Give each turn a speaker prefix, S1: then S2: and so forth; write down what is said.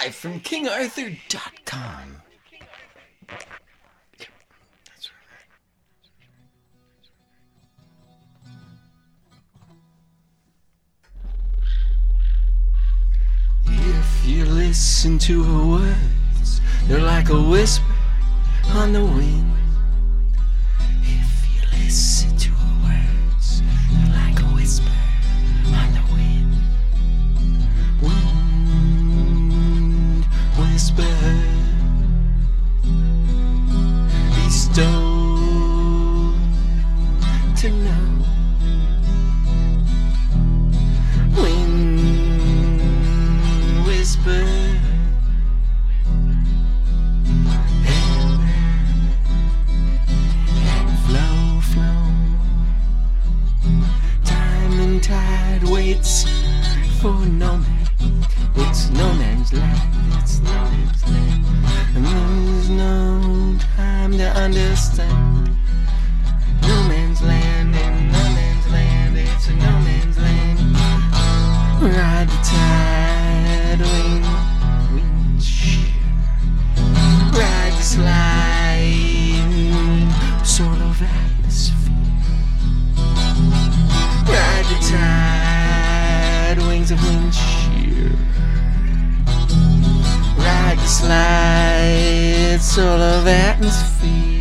S1: Live from KingArthur.com. That's right. If you listen to her words, they're like a whisper on the wind. If you listen to her words, they're like a whisper on the wind. Wind whisper, be stoned to know. Wind whisper, flow, flow. Time and tide waits for no man. It's no man's land, it's no man's land. And there's no time to understand. No man's land and no man's land, it's a no man's land. Ride the tide, wind sheer. Ride the slide, sort of atmosphere. Ride the tide, wings of wind sheer. Ride the slide, sort of atmosphere.